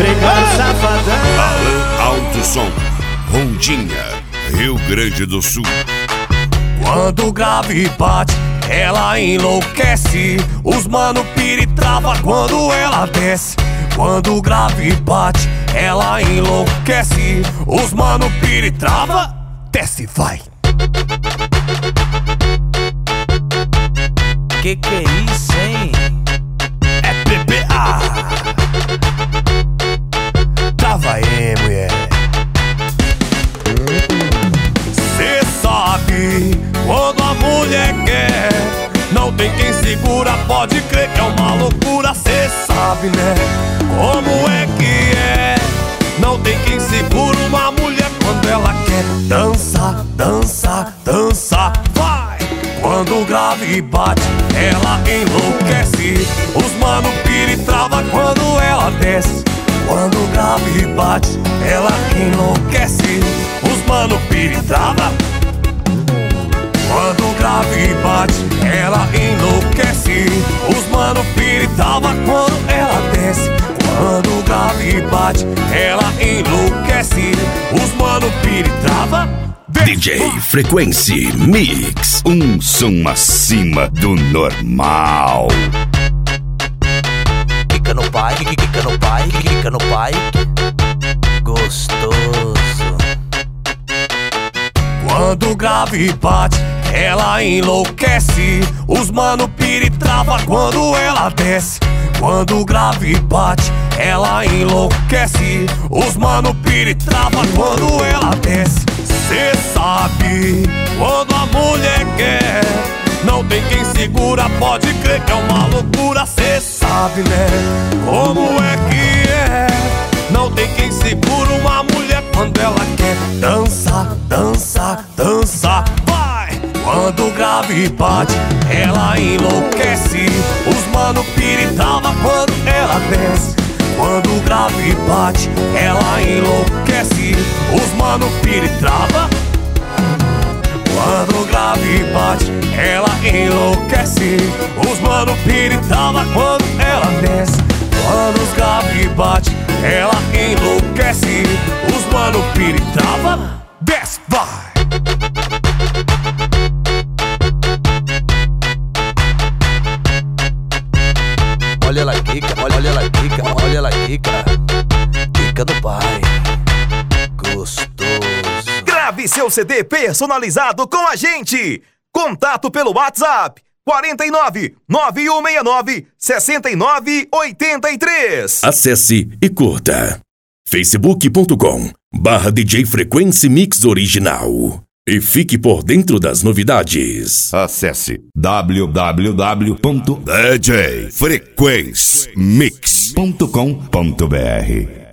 Obrigado, safadão. Alan Alto Som, Rondinha, Rio Grande do Sul. Quando o grave bate, ela enlouquece. Os mano pira trava quando ela desce. Quando o grave bate, ela enlouquece. Os mano pira trava, desce, vai. Que é isso, hein? É PPA. Trava aí, mulher. Cê sabe quando a mulher quer, não tem quem segura, pode crer que é uma loucura. Cê sabe, né, como é que é. Não tem quem segura uma mulher quando ela quer. Dança, dança, dança, vai. Quando o grave bate, ela enlouquece. Os mano pira e trava quando ela desce. Quando o grave bate, ela enlouquece. Os mano pira e trava. Quando o grave bate, ela enlouquece. Os mano pira e trava quando ela desce. Quando o grave bate, ela enlouquece. Os mano pira e trava. DJ Frequency Mix, um som acima do normal. Quica no pai, quica no pai, quica no pai. Gostoso. Quando o grave bate, ela enlouquece. Os mano pira e trava quando ela desce. Quando o grave bate, ela enlouquece. Os mano pira e trava quando ela desce. Cê sabe quando a mulher quer, não tem quem segura, pode crer que é uma loucura. Cê sabe, né, como é que é. Não tem quem segura uma mulher quando ela quer. Dança, dança, dança, vai. Quando o grave bate, ela enlouquece. Os mano pira e trava quando ela desce. Quando o grave bate, ela enlouquece. Os mano pira e trava. Quando o grave bate, ela enlouquece. Os mano pira e trava quando ela desce. Quando os grave bate, ela enlouquece. Os mano pira e trava, desce, vai. Olha ela quica, olha ela quica, olha ela quica. Quica do pai. Gostoso. Grave seu CD personalizado com a gente. Contato pelo WhatsApp 49 9169 6983. Acesse e curta facebook.com/DJ Frequency Mix Original e fique por dentro das novidades. Acesse www.djfrequencemix.com.br.